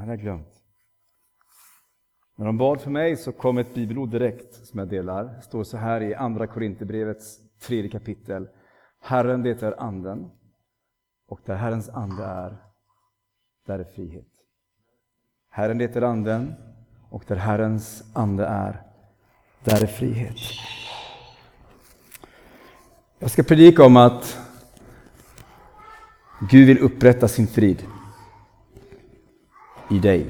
hade jag glömt. När de bad för mig så kom ett bibelord direkt som jag delar. Det står så här i andra Korinthierbrevets 3 kapitel. Herren, det är anden. Och där Herrens ande är, där är frihet. Herren, det är anden. Och där Herrens ande är, där är frihet. Jag ska predika om att Gud vill upprätta sin frid i dig.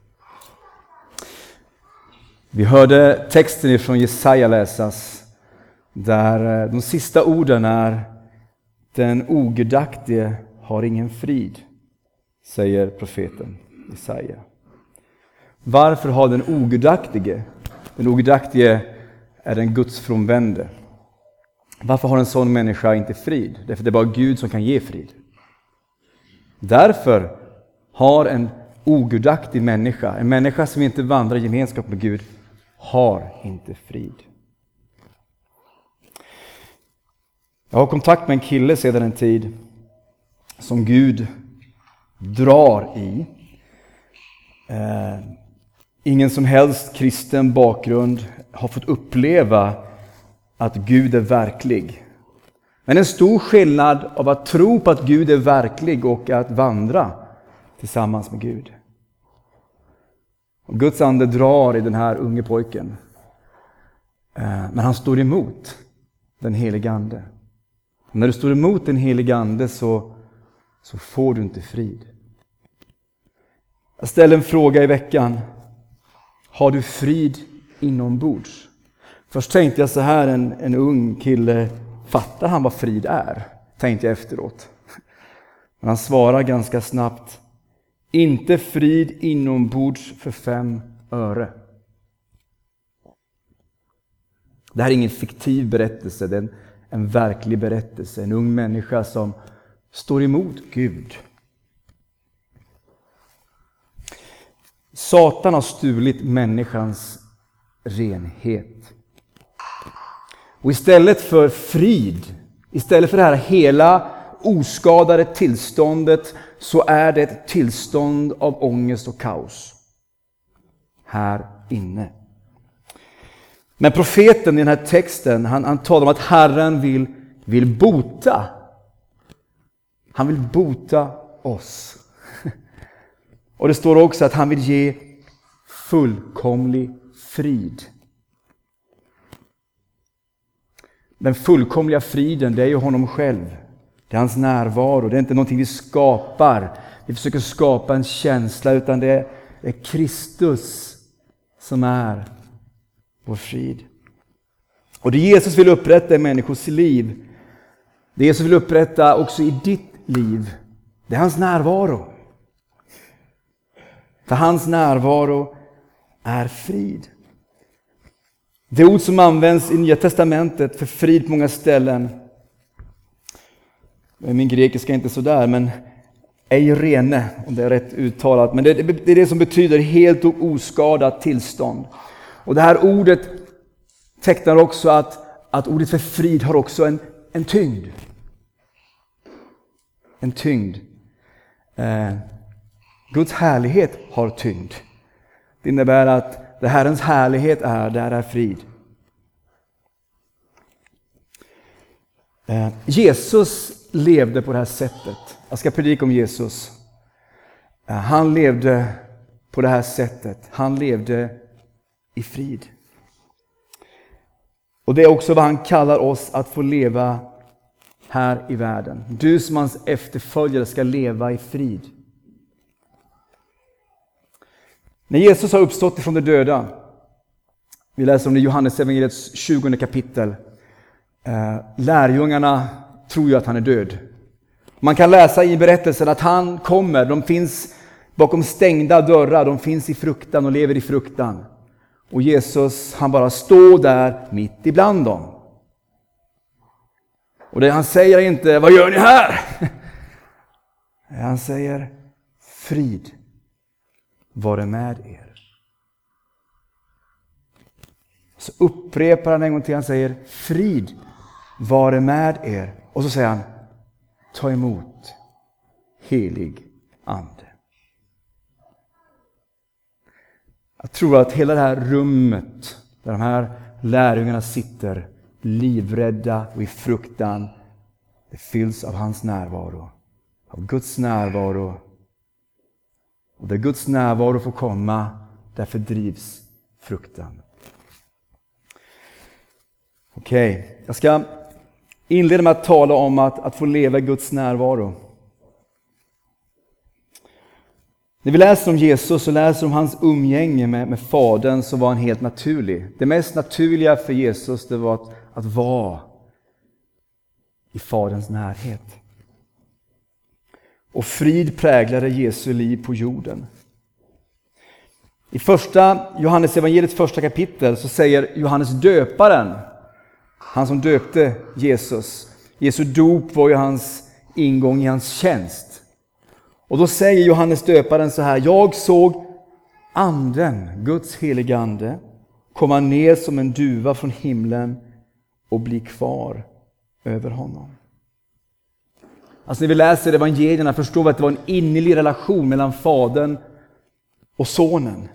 Vi hörde texten från Jesaja läsas, där de sista orden är: den ogudaktige har ingen frid, säger profeten Jesaja. Varför har den ogudaktige? Den ogudaktige är den gudsfrånvände. Varför har en sån människa inte frid? Därför det är bara Gud som kan ge frid. Därför har en ogudaktig människa, en människa som inte vandrar i gemenskap med Gud, har inte frid. Jag har kontakt med en kille sedan en tid som Gud drar i. Ingen som helst kristen bakgrund har fått uppleva att Gud är verklig. Men en stor skillnad av att tro på att Gud är verklig och att vandra tillsammans med Gud. Och Guds ande drar i den här unge pojken. Men han står emot den helige ande. Och när du står emot den helige ande så får du inte frid. Jag ställde en fråga i veckan. Har du frid inombords? Först tänkte jag så här, en ung kille, fattar han vad frid är? Tänkte jag efteråt. Men han svarar ganska snabbt: inte frid inombords för 5 öre. Det här är ingen fiktiv berättelse, det är en verklig berättelse. En ung människa som står emot Gud. Satan har stulit människans renhet. Och istället för frid, istället för det här hela oskadade tillståndet, så är det ett tillstånd av ångest och kaos här inne. Men profeten i den här texten, han talar om att Herren vill bota. Han vill bota oss. Och det står också att han vill ge fullkomlig frid. Den fullkomliga friden, det är ju honom själv. Det är hans närvaro. Det är inte någonting vi skapar. Vi försöker skapa en känsla, utan det är Kristus som är vår frid. Och det Jesus vill upprätta i människors liv, det Jesus vill upprätta också i ditt liv, det är hans närvaro. För hans närvaro är frid. Det ord som används i Nya testamentet för frid på många ställen, min grekiska är inte så där, men eirene, om det är rätt uttalat, men det är det som betyder helt och oskadat tillstånd. Och det här ordet tecknar också att ordet för frid har också en tyngd. En tyngd. Guds härlighet har tyngd. Det innebär att det Herrens härlighet där är frid. Jesus levde på det här sättet. Jag ska predika om Jesus. Han levde på det här sättet. Han levde i frid. Och det är också vad han kallar oss att få leva här i världen. Du som hans efterföljare ska leva i frid. När Jesus har uppstått ifrån de döda, vi läser om det i Johannes evangeliets 20 kapitel. Lärjungarna tror ju att han är död. Man kan läsa i berättelsen att han kommer, de finns bakom stängda dörrar, de finns i fruktan och lever i fruktan. Och Jesus, han bara står där mitt ibland dem. Och det han säger inte, vad gör ni här? Han säger, frid vare med er. Så upprepar han en gång till, han säger, frid vare med er. Och så säger han, ta emot helig ande. Jag tror att hela det här rummet där de här lärjungarna sitter livrädda och i fruktan, det fylls av hans närvaro, av Guds närvaro. Och där Guds närvaro får komma, där fördrivs fruktan. Okej, jag ska inleda med att tala om att få leva i Guds närvaro. När vi läser om Jesus och läser om hans umgänge med Fadern, så var han helt naturlig. Det mest naturliga för Jesus, det var att vara i Faderns närhet. Och frid präglade Jesu liv på jorden. I första Johannes evangeliets första kapitel så säger Johannes döparen, han som döpte Jesus, Jesu dop var ju hans ingång i hans tjänst. Och då säger Johannes döparen så här: jag såg anden, Guds heliga ande, komma ner som en duva från himlen och bli kvar över honom. Alltså när vi läser evangelierna förstår vi att det var en innerlig relation mellan Fadern och Sonen.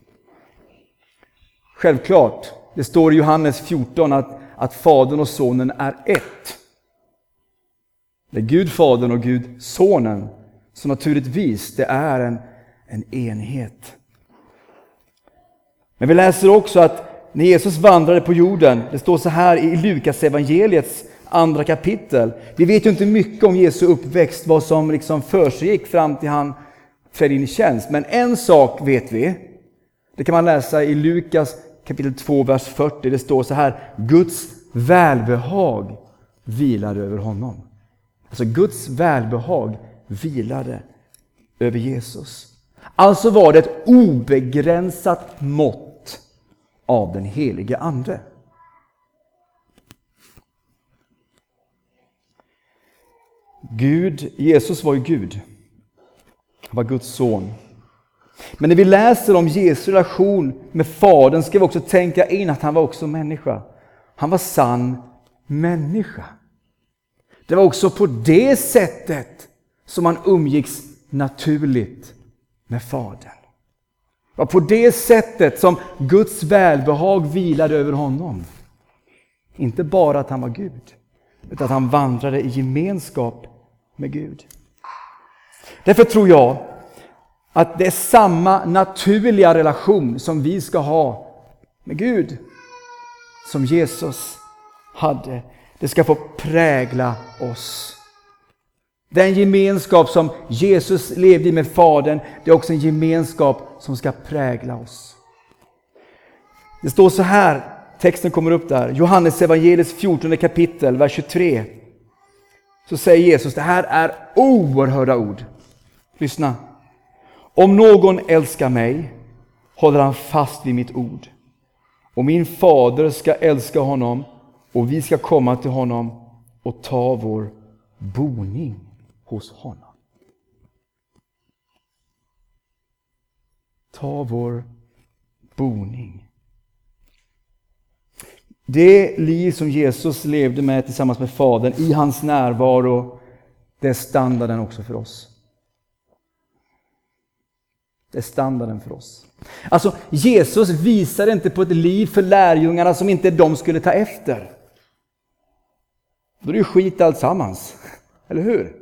Självklart, det står i Johannes 14 att Fadern och Sonen är ett. Det är Gud Fadern och Gud Sonen. Så naturligtvis, det är en enhet. Men vi läser också att när Jesus vandrade på jorden, det står så här i Lukas evangeliets andra kapitel. Vi vet ju inte mycket om Jesu uppväxt, vad som liksom försiggick fram till han trädde in i tjänst. Men en sak vet vi. Det kan man läsa i Lukas kapitel 2, vers 40. Det står så här: Guds välbehag vilade över honom. Alltså Guds välbehag vilade över Jesus. Alltså var det ett obegränsat mått av den helige ande. Jesus var ju Gud. Han var Guds son. Men när vi läser om Jesu relation med Fadern ska vi också tänka in att han var också människa. Han var sann människa. Det var också på det sättet som han umgicks naturligt med Fadern. Det var på det sättet som Guds välbehag vilade över honom. Inte bara att han var Gud, utan att han vandrade i gemenskap med Gud. Därför tror jag att det är samma naturliga relation som vi ska ha med Gud som Jesus hade. Det ska få prägla oss. Den gemenskap som Jesus levde i med Fadern, det är också en gemenskap som ska prägla oss. Det står så här, texten kommer upp där, Johannes evangeliets 14 kapitel, vers 23. Så säger Jesus, det här är oerhörda ord. Lyssna. Om någon älskar mig, håller han fast vid mitt ord. Och min fader ska älska honom, och vi ska komma till honom och ta vår boning hos honom. Ta vår boning. Det liv som Jesus levde med tillsammans med Fadern i hans närvaro, det är standarden också för oss. Det är standarden för oss. Alltså Jesus visade inte på ett liv för lärjungarna som inte de skulle ta efter. Då är det ju skit alltsammans. Eller hur?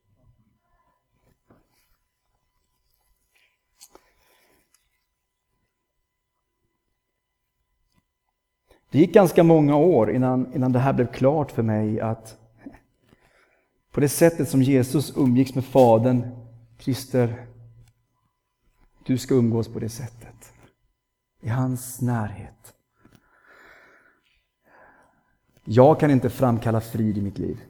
Det gick ganska många år innan det här blev klart för mig att på det sättet som Jesus umgicks med Fadern, Christer, du ska umgås på det sättet. I hans närhet. Jag kan inte framkalla frid i mitt liv.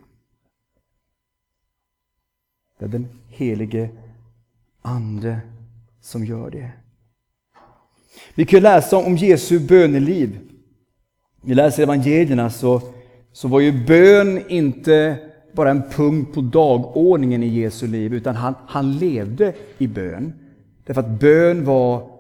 Det är den helige ande som gör det. Vi kan läsa om Jesu böneliv. Vi läser evangelierna så var ju bön inte bara en punkt på dagordningen i Jesu liv, utan han levde i bön. Därför att bön var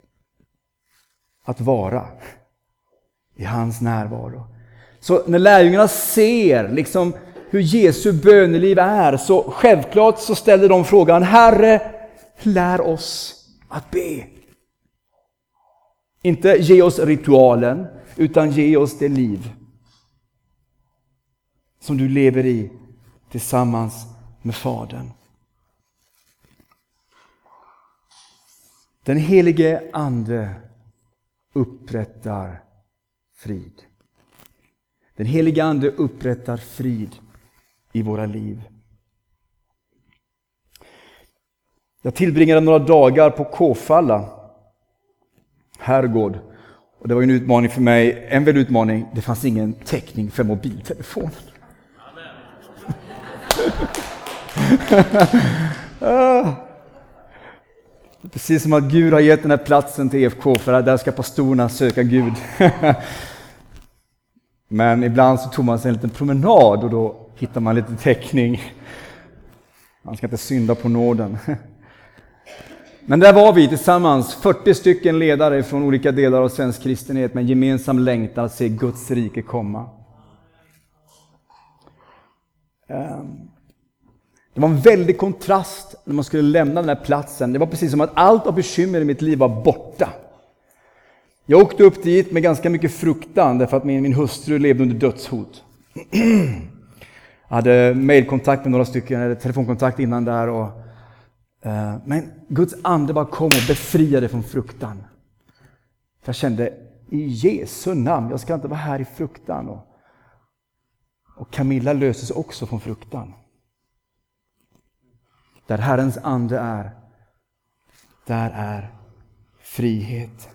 att vara i hans närvaro. Så när lärjungarna ser liksom hur Jesu böneliv är, så självklart så ställer de frågan: Herre, lär oss att be. Inte ge oss ritualen, utan ge oss det liv som du lever i tillsammans med Fadern. Den helige Ande upprättar frid. Den helige Ande upprättar frid i våra liv. Jag tillbringade några dagar på Kåfalla herrgård. Och det var en utmaning för mig. En väldig utmaning. Det fanns ingen täckning för mobiltelefonen. Precis som att Gud har gett den här platsen till EFK, för där ska pastorerna söka Gud. Men ibland så tog man sig en liten promenad och då hittar man lite täckning. Man ska inte synda på nåden. Men där var vi tillsammans, 40 stycken ledare från olika delar av svensk kristenhet med en gemensam längtan att se Guds rike komma. Det var en väldig kontrast när man skulle lämna den här platsen. Det var precis som att allt av bekymmer i mitt liv var borta. Jag åkte upp dit med ganska mycket fruktan därför att min hustru levde under dödshot. Jag hade mejlkontakt med några stycken, eller telefonkontakt innan där. Men Guds ande bara kom och befriade från fruktan. Jag kände, i Jesu namn, jag ska inte vara här i fruktan. Och Camilla löses också från fruktan. Där Herrens ande är, där är frihet.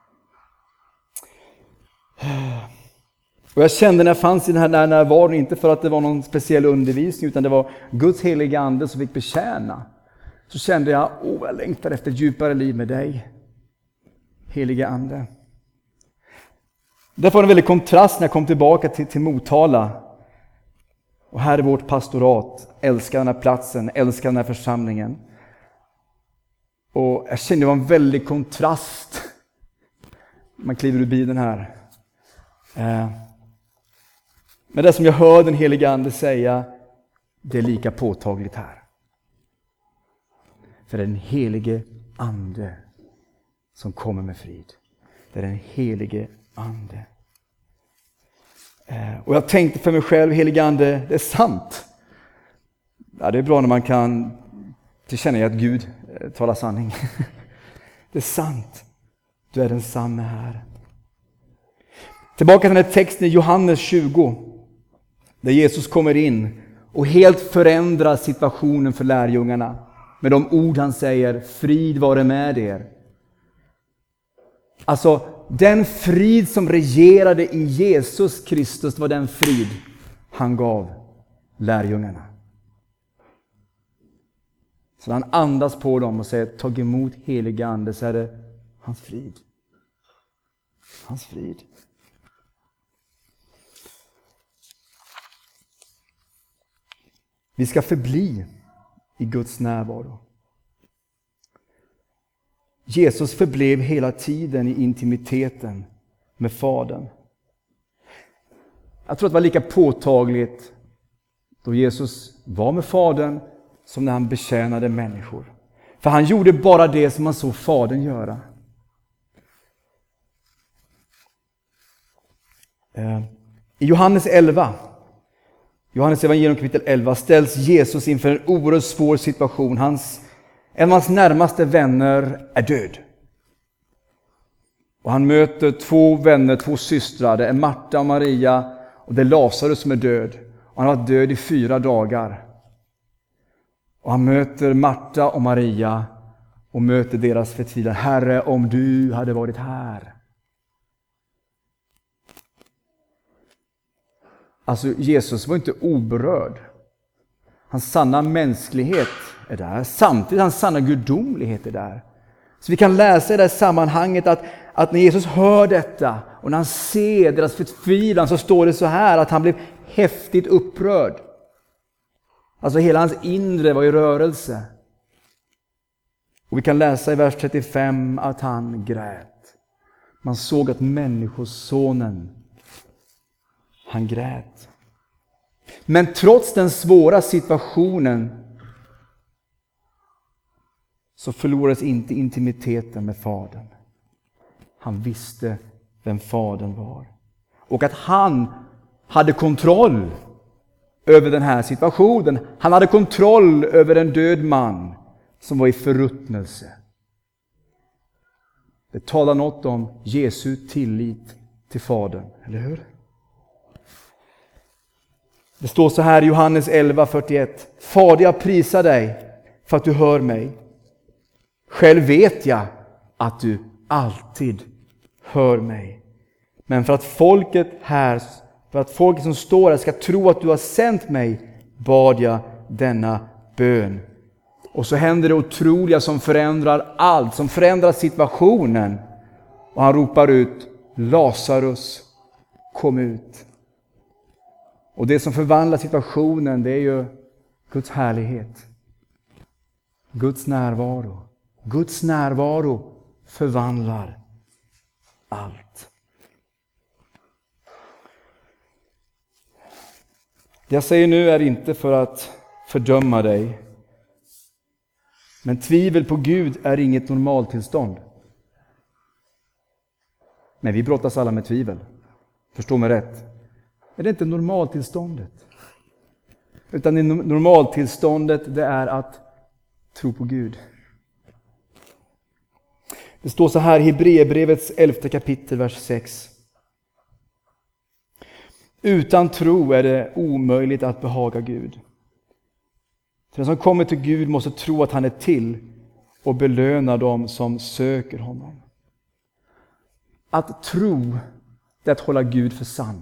Och jag kände när jag fanns i den här närvaron, inte för att det var någon speciell undervisning, utan det var Guds heliga ande som fick betjäna. Så kände jag, jag längtar efter ett djupare liv med dig, heliga ande. Därför var det en väldig kontrast när jag kom tillbaka till Motala. Och här är vårt pastorat, älskar den här platsen, älskar den här församlingen. Och jag kände det var en väldig kontrast. Man kliver ur bilen här. Men det som jag hör den heliga ande säga, det är lika påtagligt här. För det är den helige ande som kommer med frid. Det är den helige ande. Och jag tänkte för mig själv, helige ande, det är sant. Ja, det är bra när man kan tillkänna att Gud talar sanning. Det är sant. Du är densamme här. Tillbaka till den här texten i Johannes 20. Där Jesus kommer in och helt förändrar situationen för lärjungarna. Med de ord han säger, frid vare med er. Alltså, den frid som regerade i Jesus Kristus var den frid han gav lärjungarna. Så han andas på dem och säger, tag emot heliga ande, så är det hans frid. Hans frid. Vi ska förbli i Guds närvaro. Jesus förblev hela tiden i intimiteten med Fadern. Jag tror att det var lika påtagligt då Jesus var med Fadern som när han betjänade människor. För han gjorde bara det som han såg Fadern göra. I Johannes evangelium kapitel 11 ställs Jesus inför en oerhört svår situation. En av hans närmaste vänner är död. Och han möter två systrar. Det är Marta och Maria, och det är Lazarus som är död. Och han har varit död i 4 dagar. Och han möter Marta och Maria och möter deras förtvivlan. Herre, om du hade varit här. Alltså Jesus var inte oberörd. Hans sanna mänsklighet är där. Samtidigt hans sanna gudomlighet är där. Så vi kan läsa i det här sammanhanget att när Jesus hör detta och när han ser deras förtvivlan, så står det så här att han blev häftigt upprörd. Alltså hela hans inre var i rörelse. Och vi kan läsa i vers 35 att han grät. Man såg att människosonen, han grät. Men trots den svåra situationen så förlorades inte intimiteten med Fadern. Han visste vem Fadern var. Och att han hade kontroll över den här situationen. Han hade kontroll över en död man som var i förruttnelse. Det talar något om Jesu tillit till Fadern, eller hur? Det står så här i Johannes 11:41. Fader, jag prisar dig för att du hör mig. Själv vet jag att du alltid hör mig. Men för att folket som står här ska tro att du har sänt mig, bad jag denna bön. Och så händer det otroliga som förändrar allt, som förändrar situationen. Och han ropar ut: Lazarus, kom ut. Och det som förvandlar situationen, det är ju Guds härlighet. Guds närvaro. Guds närvaro förvandlar allt. Det jag säger nu är inte för att fördöma dig. Men tvivel på Gud är inget normaltillstånd. Men vi brottas alla med tvivel. Förstå mig rätt. Men det är inte normaltillståndet. Utan det normaltillståndet, det är att tro på Gud. Det står så här i Hebreerbrevets 11 kapitel, vers 6. Utan tro är det omöjligt att behaga Gud. För den som kommer till Gud måste tro att han är till och belöna dem som söker honom. Att tro är att hålla Gud för sann.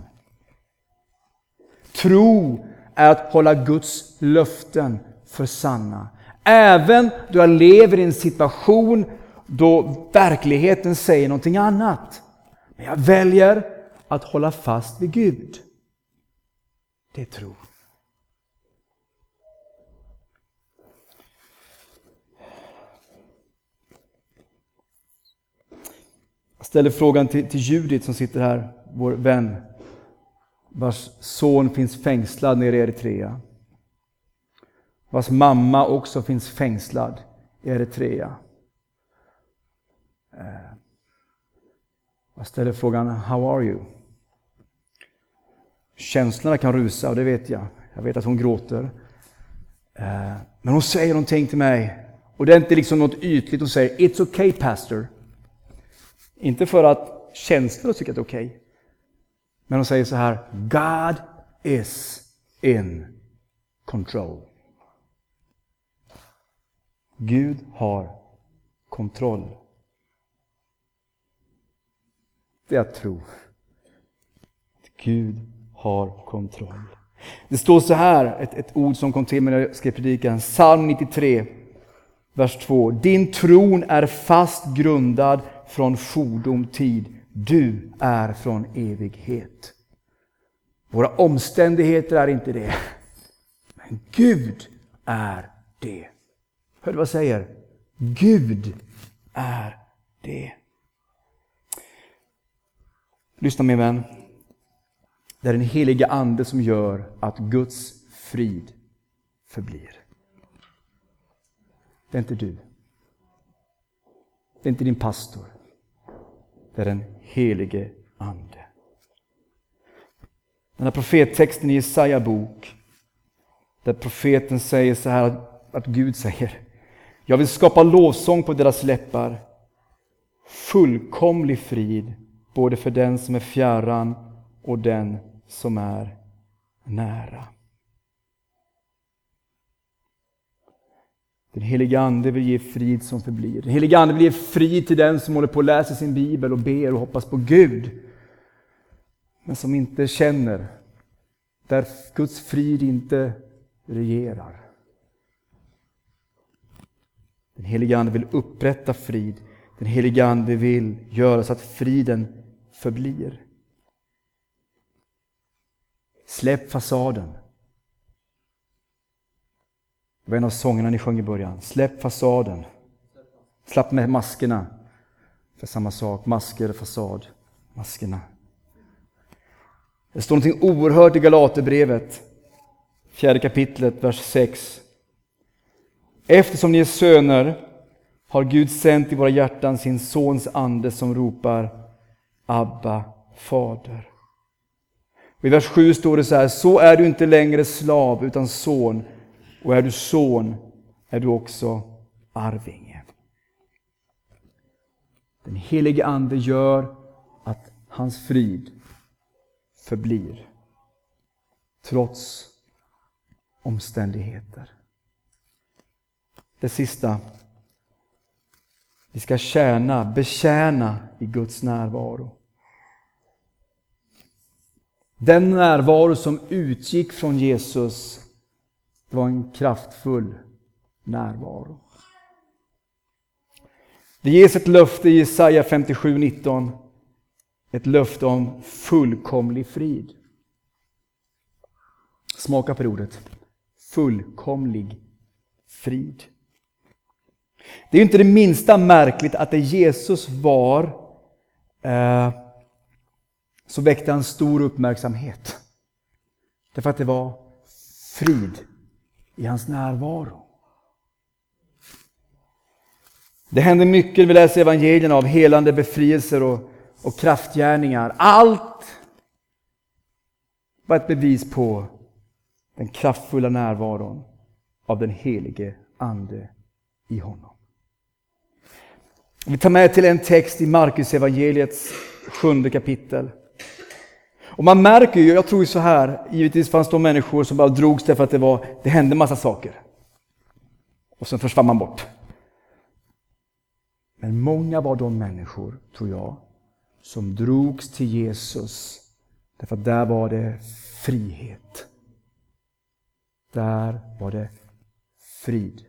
Tro är att hålla Guds löften för sanna. Även då jag lever i en situation då verkligheten säger någonting annat. Men jag väljer att hålla fast vid Gud. Det är tro. Jag ställer frågan till Judith som sitter här, vår vän, vars son finns fängslad nere i Eritrea. Vars mamma också finns fängslad i Eritrea. Jag ställer frågan: how are you? Känslorna kan rusa, och det vet jag. Jag vet att hon gråter. Men hon säger någonting till mig. Och det är inte liksom något ytligt. Hon säger: it's okay, pastor. Inte för att känslor tycker att det är okej. Men hon säger så här: God is in control. Gud har kontroll. Det är att tro. Gud har kontroll. Det står så här, ett ord som kom till mig när jag skrev predikan. Psalm 93, vers 2. Din tron är fast grundad från fordomtid. Du är från evighet. Våra omständigheter är inte det. Men Gud är det. Hör du vad jag säger? Gud är det. Lyssna min vän. Det är den heliga ande som gör att Guds frid förblir. Det är inte du. Det är inte din pastor. Det är den helige ande. Den här profettexten i Jesaja bok, där profeten säger så här, att Gud säger: jag vill skapa lovsång på deras läppar, fullkomlig frid både för den som är fjärran och den som är nära. Den heliga ande vill ge frid som förblir. Den heliga ande vill ge frid till den som håller på att läsa sin bibel och ber och hoppas på Gud, men som inte känner, där Guds frid inte regerar. Den heliga ande vill upprätta frid. Den heliga ande vill göra så att friden förblir. Släpp fasaden. Det var en av sångerna ni sjöng i början. Släpp fasaden. Slapp med maskerna. För samma sak. Masker, fasad. Maskerna. Det står någonting oerhört i Galaterbrevet. 4 kapitlet, vers 6. Eftersom ni är söner har Gud sänt i våra hjärtan sin sons ande som ropar Abba, Fader. Och i vers 7 står det så här: så är du inte längre slav utan son, och är du son är du också arvinge. Den helige ande gör att hans frid förblir trots omständigheter. Det sista: vi ska betjäna i Guds närvaro. Den närvaro som utgick från Jesus, det var en kraftfull närvaro. Det ges ett löfte i Jesaja 57:19. Ett löfte om fullkomlig frid. Smaka på ordet. Fullkomlig frid. Det är inte det minsta märkligt att det Jesus var så väckte han stor uppmärksamhet. Därför att det var frid i hans närvaro. Det händer mycket, vi läser evangelierna, av helande befrielser och kraftgärningar. Allt var ett bevis på den kraftfulla närvaron av den helige ande i honom. Vi tar med till en text i Markus evangeliets 7:e kapitel. Och man märker ju, jag tror ju så här, givetvis fanns det människor som bara drogs därför att det hände massa saker. Och sen försvann man bort. Men många var de människor, tror jag, som drogs till Jesus därför att där var det frihet. Där var det frid.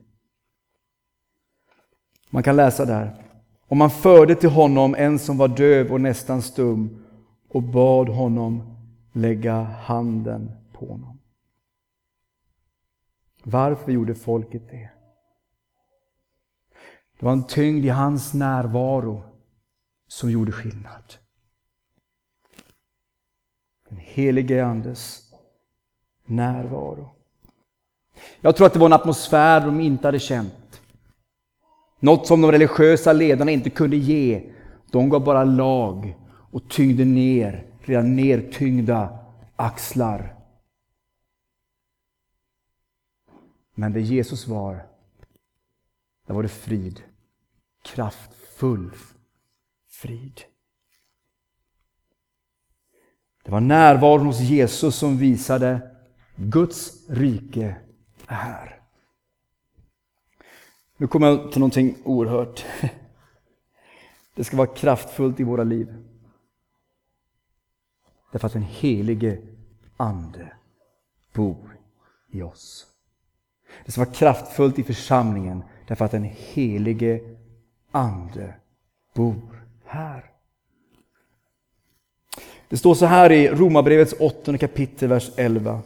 Man kan läsa där: och man förde till honom en som var döv och nästan stum och bad honom lägga handen på honom. Varför gjorde folket det? Det var en tyngd i hans närvaro som gjorde skillnad. Den helige andes närvaro. Jag tror att det var en atmosfär de inte hade känt. Något som de religiösa ledarna inte kunde ge. De gav bara lag och tyngde ner redan nertyngda axlar. Men där Jesus var, där var det frid. Kraftfull frid. Det var närvaron hos Jesus som visade Guds rike är här. Nu kommer jag till någonting oerhört. Det ska vara kraftfullt i våra liv. Därför att den helige ande bor i oss. Det ska vara kraftfullt i församlingen. Därför att den helige ande bor här. Det står så här i Romarbrevets 8:e kapitel, vers 11.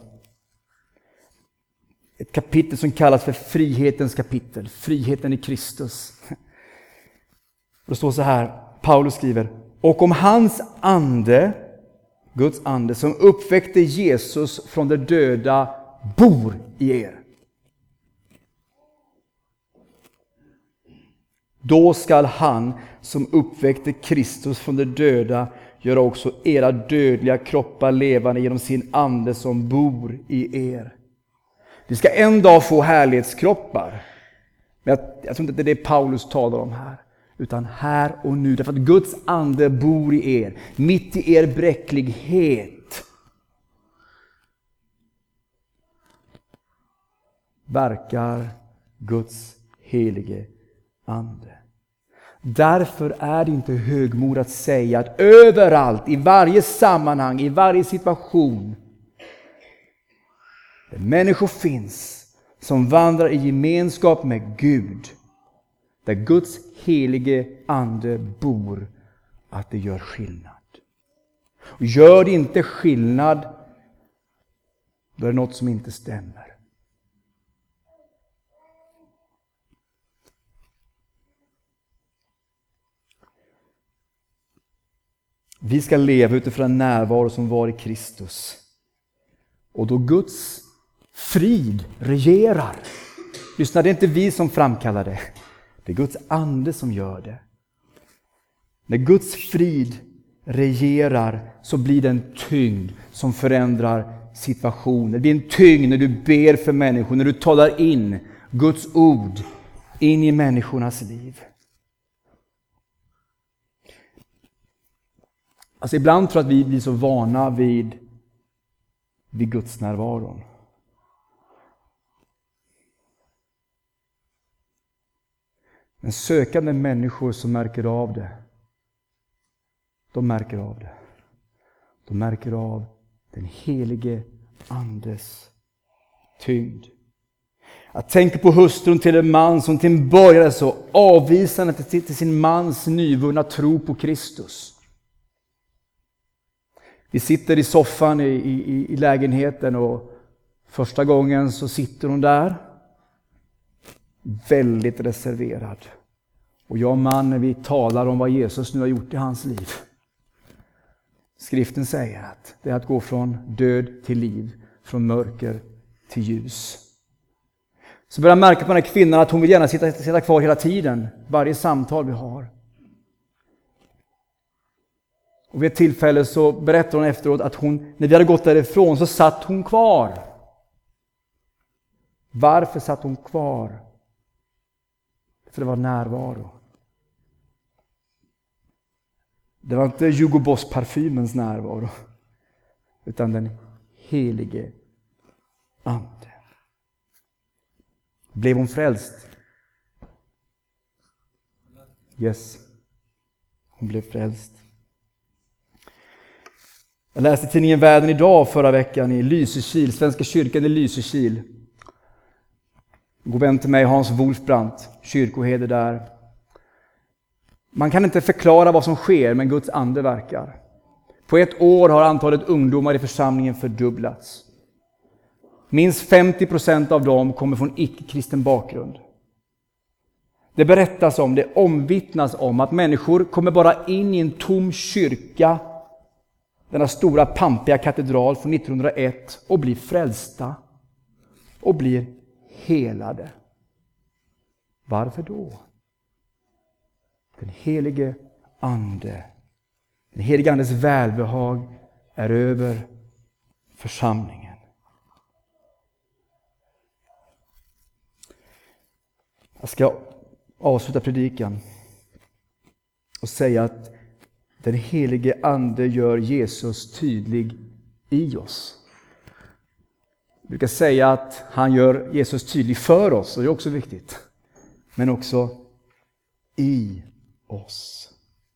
Ett kapitel som kallas för frihetens kapitel. Friheten i Kristus. Det står så här, Paulus skriver: och om hans ande, Guds ande, som uppväckte Jesus från de döda, bor i er. Då skall han som uppväckte Kristus från de döda göra också era dödliga kroppar levande genom sin ande som bor i er. Vi ska en dag få härlighetskroppar. Men jag tror inte att det är det Paulus talar om här. Utan här och nu. Därför att Guds ande bor i er. Mitt i er bräcklighet. Verkar Guds helige ande. Därför är det inte högmod att säga att överallt, i varje sammanhang, i varje situation, där människor finns som vandrar i gemenskap med Gud, där Guds helige ande bor, att det gör skillnad. Och gör det inte skillnad, då är det något som inte stämmer. Vi ska leva utifrån en närvaro som var i Kristus. Och då Guds frid regerar. Lyssna, det är inte vi som framkallar det. Det är Guds ande som gör det. När Guds frid regerar så blir det en tyngd som förändrar situationer. Det blir en tyngd när du ber för människor, när du talar in Guds ord in i människornas liv. Alltså ibland tror jag att vi blir så vana vid Guds närvaron. Men sökande människor som märker av det, de märker av det. De märker av den helige andes tyngd. Jag tänker på hustrun till en man som till en början så avvisande till sin mans nyvunna tro på Kristus. Vi sitter i soffan i lägenheten och första gången så sitter hon där. Väldigt reserverad. Och jag och mannen, vi talar om vad Jesus nu har gjort i hans liv. Skriften säger att det är att gå från död till liv, från mörker till ljus. Så börjar jag märka på den här kvinnan att hon vill gärna sitta kvar hela tiden, varje samtal vi har. Och vid ett tillfälle så berättar hon efteråt att när vi hade gått därifrån så satt hon kvar. Varför satt hon kvar? För det var närvaro. Det var inte Hugo Boss parfymens närvaro, utan den helige ande. Blev hon frälst? Yes. Hon blev frälst. Jag läste tidningen Världen idag förra veckan i Lysekil, Svenska kyrkan i Lysekil. God vän till mig, Hans Wolfbrandt, kyrkoherde där. Man kan inte förklara vad som sker, men Guds ande verkar. På ett år har antalet ungdomar i församlingen fördubblats. Minst 50% av dem kommer från icke-kristen bakgrund. Det berättas om, det omvittnas om att människor kommer bara in i en tom kyrka, denna stora pampiga katedral från 1901, och blir frälsta och blir helade. Varför då? Den helige andes välbehag är över församlingen. Jag ska avsluta predikan och säga att den helige ande gör Jesus tydlig i oss. Jag brukar säga att han gör Jesus tydlig för oss, och det är också viktigt. Men också i oss.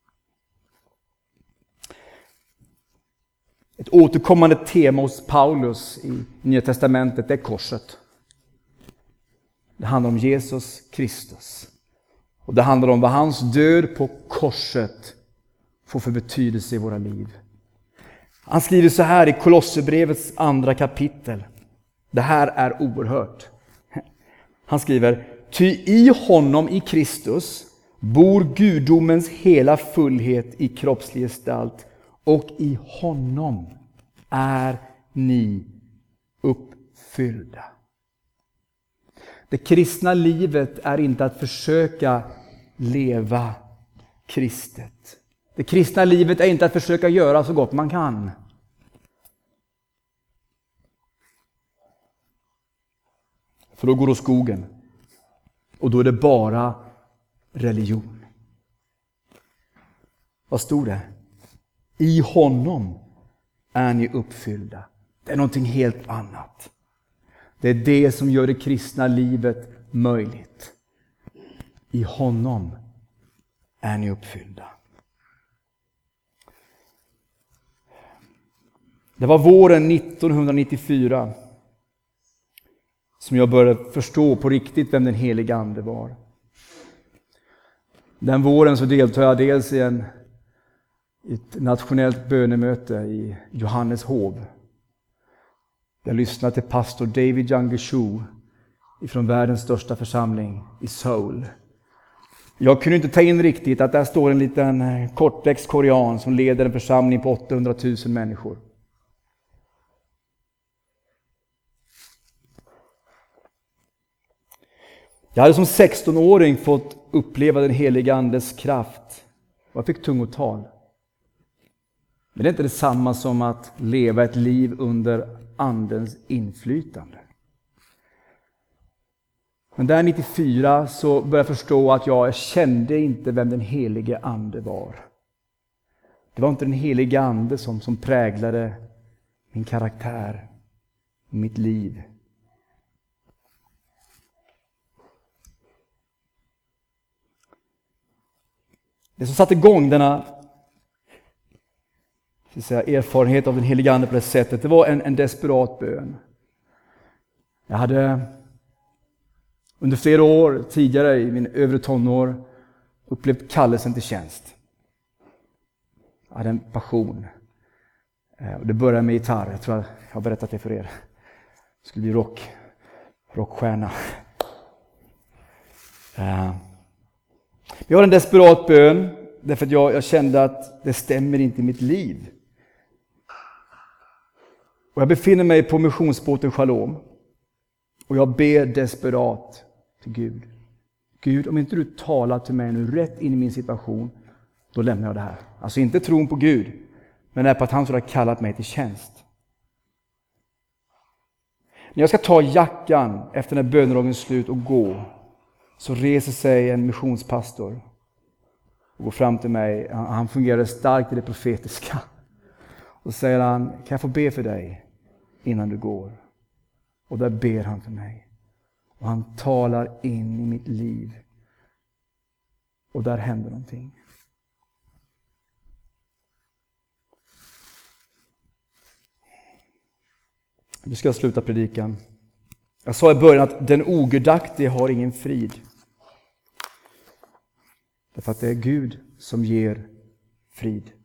Ett återkommande tema hos Paulus i Nya testamentet är korset. Det handlar om Jesus Kristus. Och det handlar om vad hans död på korset får för betydelse i våra liv. Han skriver så här i Kolosserbrevets 2 kapitel. Det här är oerhört. Han skriver: ty i honom, i Kristus, bor gudomens hela fullhet i kroppslig gestalt, och i honom är ni uppfyllda. Det kristna livet är inte att försöka leva kristet. Det kristna livet är inte att försöka göra så gott man kan. För då går det skogen. Och då är det bara religion. Vad stod det? I honom är ni uppfyllda. Det är någonting helt annat. Det är det som gör det kristna livet möjligt. I honom är ni uppfyllda. Det var våren 1994 som jag började förstå på riktigt vem den helige ande var. Den våren så deltog jag dels i ett nationellt bönemöte i Johanneshov. Jag lyssnade till pastor David Jangeshu från världens största församling i Seoul. Jag kunde inte ta in riktigt att där står en liten kortväxt korean som leder en församling på 800 000 människor. Jag hade som 16-åring fått uppleva den heliga Andes kraft. Och jag fick tungotal. Men det är inte detsamma som att leva ett liv under Andens inflytande. Men där 94 så började jag förstå att jag kände inte vem den helige Ande var. Det var inte den helige Ande som präglade min karaktär, mitt liv. Det som satte igång denna erfarenhet av den helige Ande på det sättet, det var en desperat bön. Jag hade under flera år tidigare i min övre tonår upplevt kallelsen till tjänst. Jag hade en passion. Och det började med gitarr. Jag tror jag har berättat det för er. Jag skulle bli rockstjärna. Jag har en desperat bön därför att jag kände att det stämmer inte i mitt liv. Och jag befinner mig på missionsbåten Shalom. Och jag ber desperat till Gud. Gud, om inte du talar till mig nu rätt in i min situation, då lämnar jag det här. Alltså inte tron på Gud, men det är på att han skulle ha kallat mig till tjänst. När jag ska ta jackan efter när bönedagens slut och gå, så reser sig en missionspastor och går fram till mig. Han fungerar starkt i det profetiska. Och säger han, kan jag få be för dig innan du går? Och där ber han för mig. Och han talar in i mitt liv. Och där händer någonting. Nu ska jag sluta predikan. Jag sa i början att den ogudaktige har ingen frid. Därför att det är Gud som ger frid.